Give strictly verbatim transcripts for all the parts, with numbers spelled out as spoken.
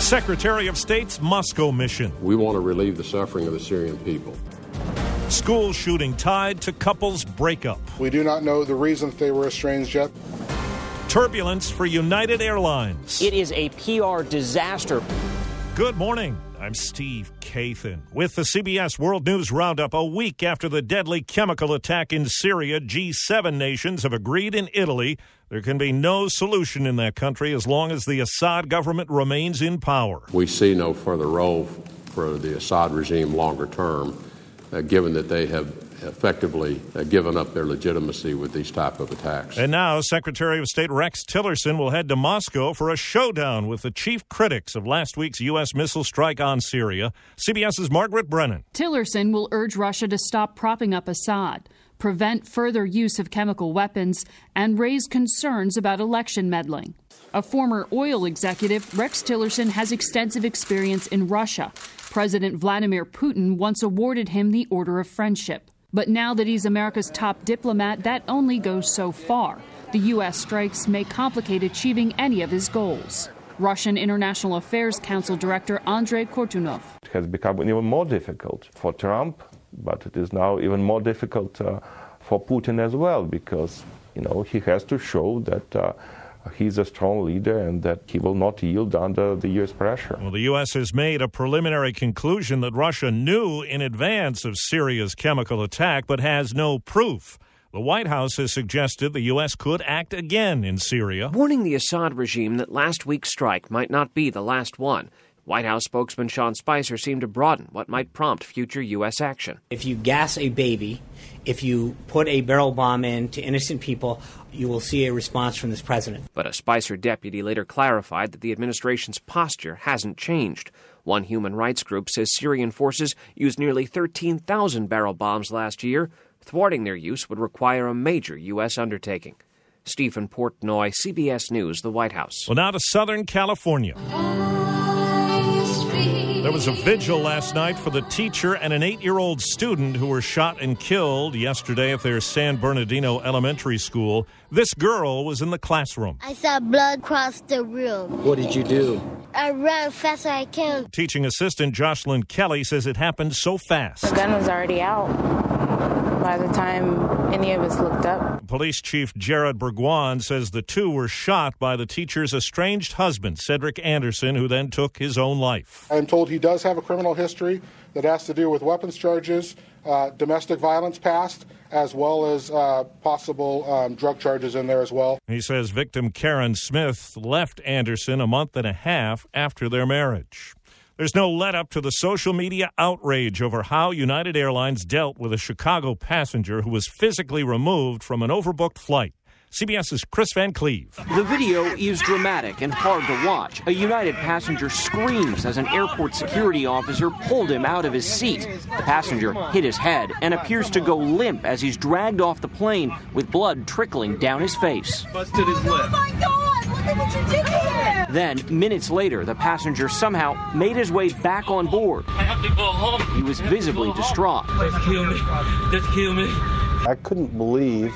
Secretary of State's Moscow mission. We want to relieve the suffering of the Syrian people. School shooting tied to couples breakup. We do not know the reason that they were estranged yet. Turbulence for United Airlines. It is a P R disaster. Good morning. I'm Steve Kathan. With the C B S World News Roundup, a week after the deadly chemical attack in Syria, G seven nations have agreed in Italy there can be no solution in that country as long as the Assad government remains in power. We see no further role for the Assad regime longer term, uh, given that they have effectively uh, given up their legitimacy with these type of attacks. And now Secretary of State Rex Tillerson will head to Moscow for a showdown with the chief critics of last week's U S missile strike on Syria. CBS's Margaret Brennan. Tillerson will urge Russia to stop propping up Assad, prevent further use of chemical weapons, and raise concerns about election meddling. A former oil executive, Rex Tillerson has extensive experience in Russia. President Vladimir Putin once awarded him the Order of Friendship. But now that he's America's top diplomat, that only goes so far. The U S strikes may complicate achieving any of his goals. Russian International Affairs Council Director Andrei Kortunov. It has become even more difficult for Trump, but it is now even more difficult uh, for Putin as well, because, you know, he has to show that uh, he's a strong leader and that he will not yield under the U S pressure. Well, the U S has made a preliminary conclusion that Russia knew in advance of Syria's chemical attack, but has no proof. The White House has suggested the U S could act again in Syria, warning the Assad regime that last week's strike might not be the last one. White House spokesman Sean Spicer seemed to broaden what might prompt future U S action. If you gas a baby, if you put a barrel bomb in to innocent people, you will see a response from this president. But a Spicer deputy later clarified that the administration's posture hasn't changed. One human rights group says Syrian forces used nearly thirteen thousand barrel bombs last year. Thwarting their use would require a major U S undertaking. Stephen Portnoy, C B S News, the White House. Well, now to Southern California. There was a vigil last night for the teacher and an eight-year-old student who were shot and killed yesterday at their San Bernardino Elementary School. This girl was in the classroom. I saw blood cross the room. What did you do? I ran fast as I can. Teaching assistant Jocelyn Kelly says it happened so fast. The gun was already out by the time any of us looked up. Police Chief Jared Burguan says the two were shot by the teacher's estranged husband, Cedric Anderson, who then took his own life. I'm told he does have a criminal history that has to do with weapons charges, uh, domestic violence past, as well as uh, possible um, drug charges in there as well. He says victim Karen Smith left Anderson a month and a half after their marriage. There's no let-up to the social media outrage over how United Airlines dealt with a Chicago passenger who was physically removed from an overbooked flight. CBS's Chris Van Cleve. The video is dramatic and hard to watch. A United passenger screams as an airport security officer pulled him out of his seat. The passenger hit his head and appears to go limp as he's dragged off the plane with blood trickling down his face. Busted his lip. Oh my God! Look at what you did here! Then, minutes later, the passenger somehow made his way back on board. I have to go home. He was visibly distraught. Just kill me. Just kill me. I couldn't believe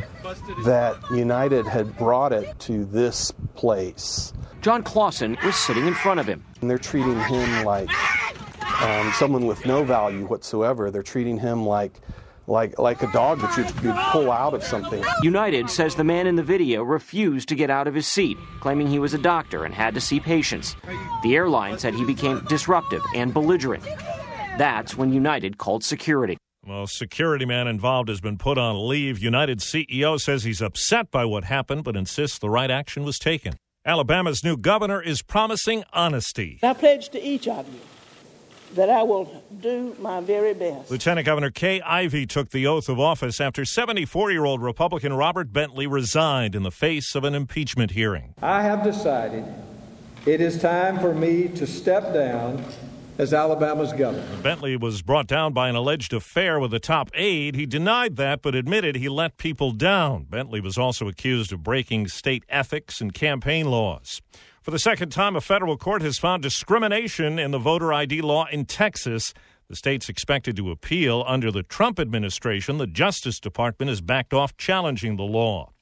that United had brought it to this place. John Clausen was sitting in front of him. And they're treating him like um, someone with no value whatsoever. They're treating him like like like a dog that you'd, you'd pull out of something. United says the man in the video refused to get out of his seat, claiming he was a doctor and had to see patients. The airline said he became disruptive and belligerent. That's when United called security. Well, security man involved has been put on leave. United C E O says he's upset by what happened, but insists the right action was taken. Alabama's new governor is promising honesty. I pledge to each of you that I will do my very best. Lieutenant Governor Kay Ivey took the oath of office after seventy-four-year-old Republican Robert Bentley resigned in the face of an impeachment hearing. I have decided it is time for me to step down as Alabama's governor. Bentley was brought down by an alleged affair with a top aide. He denied that, but admitted he let people down. Bentley was also accused of breaking state ethics and campaign laws. For the second time, a federal court has found discrimination in the voter I D law in Texas. The state's expected to appeal. Under the Trump administration, the Justice Department has backed off challenging the law.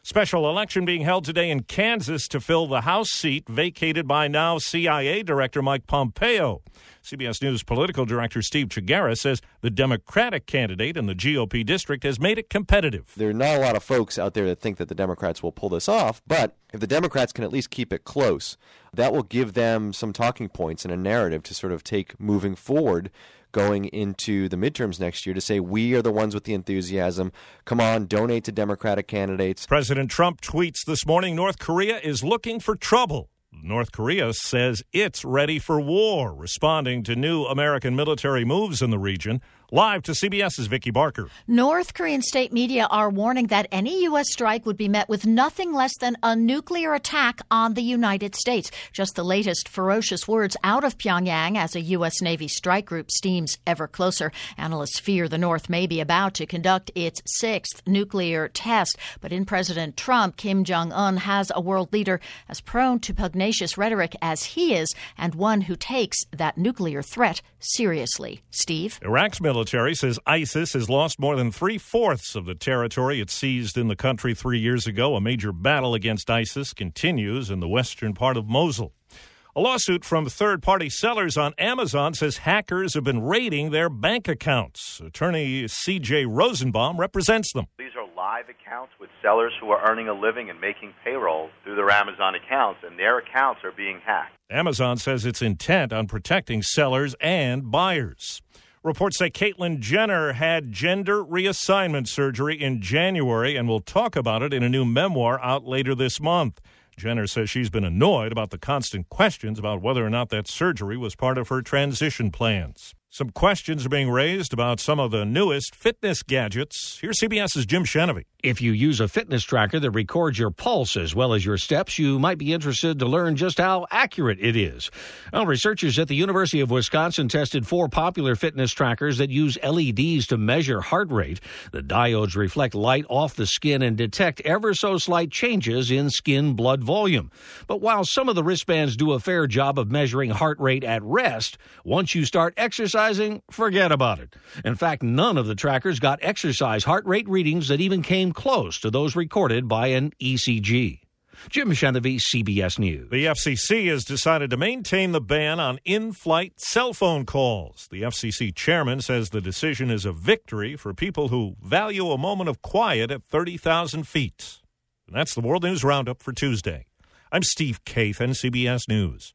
Special election being held today in Kansas to fill the House seat vacated by now C I A Director Mike Pompeo. C B S News political director Steve Chiguera says the Democratic candidate in the G O P district has made it competitive. There are not a lot of folks out there that think that the Democrats will pull this off, but if the Democrats can at least keep it close, that will give them some talking points and a narrative to sort of take moving forward going into the midterms next year to say we are the ones with the enthusiasm. Come on, donate to Democratic candidates. President Trump tweets this morning North Korea is looking for trouble. North Korea says it's ready for war, responding to new American military moves in the region. Live to CBS's Vicki Barker. North Korean state media are warning that any U S strike would be met with nothing less than a nuclear attack on the United States. Just the latest ferocious words out of Pyongyang as a U S Navy strike group steams ever closer. Analysts fear the North may be about to conduct its sixth nuclear test. But in President Trump, Kim Jong-un has a world leader as prone to pugnacious rhetoric as he is, and one who takes that nuclear threat seriously. Steve? Iraq's military Military says ISIS has lost more than three-fourths of the territory it seized in the country three years ago. A major battle against ISIS continues in the western part of Mosul. A lawsuit from third-party sellers on Amazon says hackers have been raiding their bank accounts. Attorney C J Rosenbaum represents them. These are live accounts with sellers who are earning a living and making payroll through their Amazon accounts, and their accounts are being hacked. Amazon says it's intent on protecting sellers and buyers. Reports say Caitlyn Jenner had gender reassignment surgery in January and will talk about it in a new memoir out later this month. Jenner says she's been annoyed about the constant questions about whether or not that surgery was part of her transition plans. Some questions are being raised about some of the newest fitness gadgets. Here's CBS's Jim Shenevy. If you use a fitness tracker that records your pulse as well as your steps, you might be interested to learn just how accurate it is. Well, researchers at the University of Wisconsin tested four popular fitness trackers that use L E Ds to measure heart rate. The diodes reflect light off the skin and detect ever so slight changes in skin blood volume. But while some of the wristbands do a fair job of measuring heart rate at rest, once you start exercising, forget about it. In fact, none of the trackers got exercise heart rate readings that even came close to those recorded by an E C G. Jim Shenevy, C B S News. The F C C has decided to maintain the ban on in-flight cell phone calls. The F C C chairman says the decision is a victory for people who value a moment of quiet at thirty thousand feet. And that's the World News Roundup for Tuesday. I'm Steve Kathan, C B S News.